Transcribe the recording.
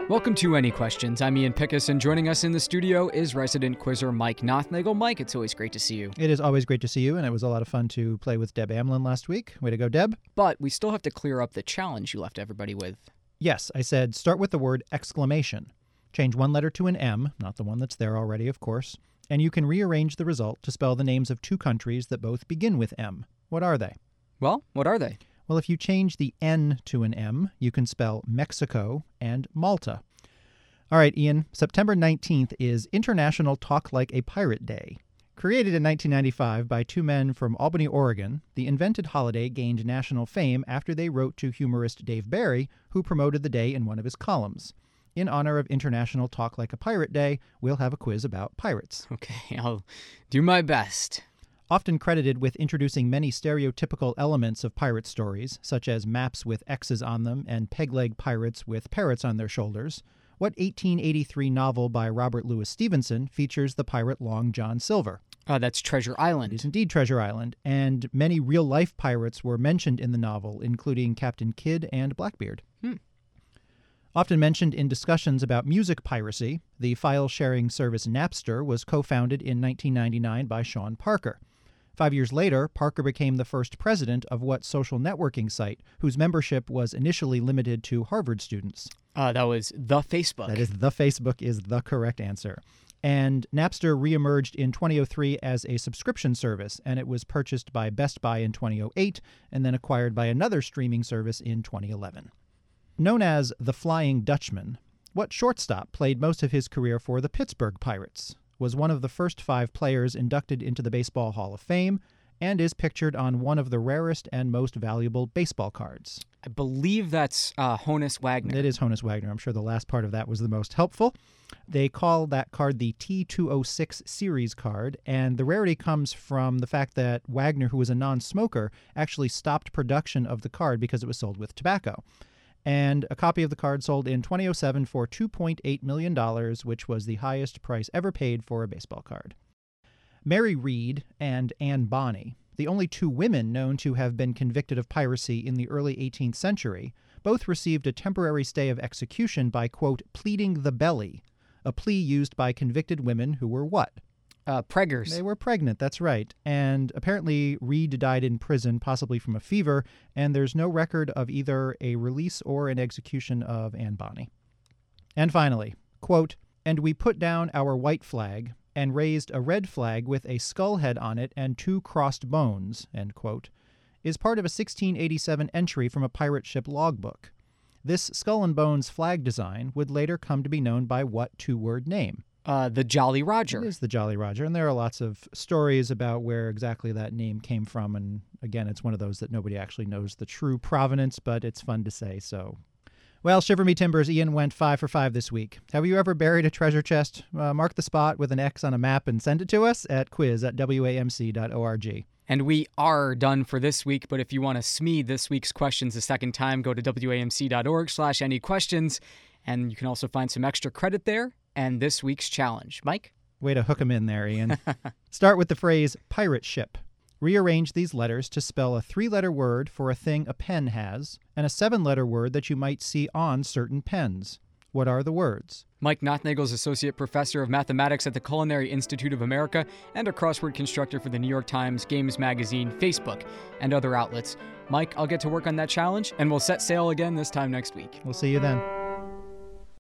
Welcome to Any Questions. I'm Ian Pickus, and joining us in the studio is resident quizzer Mike Nothnagel. Mike, it's always great to see you. It is always great to see you, and it was a lot of fun to play with Deb Amlin last week. Way to go, Deb. But we still have to clear up the challenge you left everybody with. Yes, I said start with the word exclamation. Change one letter to an M, not the one that's there already, of course, and you can rearrange the result to spell the names of two countries that both begin with M. What are they? Well, what are they? Well, if you change the N to an M, you can spell Mexico and Malta. All right, Ian, September 19th is International Talk Like a Pirate Day. Created in 1995 by two men from Albany, Oregon, the invented holiday gained national fame after they wrote to humorist Dave Barry, who promoted the day in one of his columns. In honor of International Talk Like a Pirate Day, we'll have a quiz about pirates. Okay, I'll do my best. Often credited with introducing many stereotypical elements of pirate stories, such as maps with X's on them and peg-leg pirates with parrots on their shoulders, what 1883 novel by Robert Louis Stevenson features the pirate Long John Silver? That's Treasure Island. It is indeed Treasure Island, and many real-life pirates were mentioned in the novel, including Captain Kidd and Blackbeard. Often mentioned in discussions about music piracy, the file-sharing service Napster was co-founded in 1999 by Sean Parker. 5 years later, Parker became the first president of what social networking site, whose membership was initially limited to Harvard students? That was The Facebook. That is, The Facebook is the correct answer. And Napster reemerged in 2003 as a subscription service, and it was purchased by Best Buy in 2008 and then acquired by another streaming service in 2011. Known as the Flying Dutchman, what shortstop played most of his career for the Pittsburgh Pirates, was one of the first 5 players inducted into the Baseball Hall of Fame, and is pictured on one of the rarest and most valuable baseball cards? I believe that's Honus Wagner. It is Honus Wagner. I'm sure the last part of that was the most helpful. They call that card the T206 series card, and the rarity comes from the fact that Wagner, who was a non-smoker, actually stopped production of the card because it was sold with tobacco. And a copy of the card sold in 2007 for $2.8 million, which was the highest price ever paid for a baseball card. Mary Read and Anne Bonny, the only two women known to have been convicted of piracy in the early 18th century, both received a temporary stay of execution by, quote, pleading the belly, a plea used by convicted women who were what? Preggers. They were pregnant, that's right. And apparently Reed died in prison, possibly from a fever, and there's no record of either a release or an execution of Anne Bonny. And finally, quote, and we put down our white flag and raised a red flag with a skull head on it and 2 crossed bones, end quote, is part of a 1687 entry from a pirate ship logbook. This skull and bones flag design would later come to be known by what 2-word name? The Jolly Roger. It is the Jolly Roger, and there are lots of stories about where exactly that name came from, and again, it's one of those that nobody actually knows the true provenance, but it's fun to say, so. Well, shiver me timbers, Ian went 5 for 5 this week. Have you ever buried a treasure chest? Mark the spot with an X on a map and send it to us at quiz@wamc.org. And we are done for this week, but if you want to SME this week's questions a second time, go to wamc.org/anyquestions, and you can also find some extra credit there and this week's challenge. Mike? Way to hook 'em in there, Ian. Start with the phrase pirate ship. Rearrange these letters to spell a 3-letter word for a thing a pen has and a 7-letter word that you might see on certain pens. What are the words? Mike Nothnagel is Associate Professor of Mathematics at the Culinary Institute of America and a crossword constructor for the New York Times, Games Magazine, Facebook, and other outlets. Mike, I'll get to work on that challenge, and we'll set sail again this time next week. We'll see you then.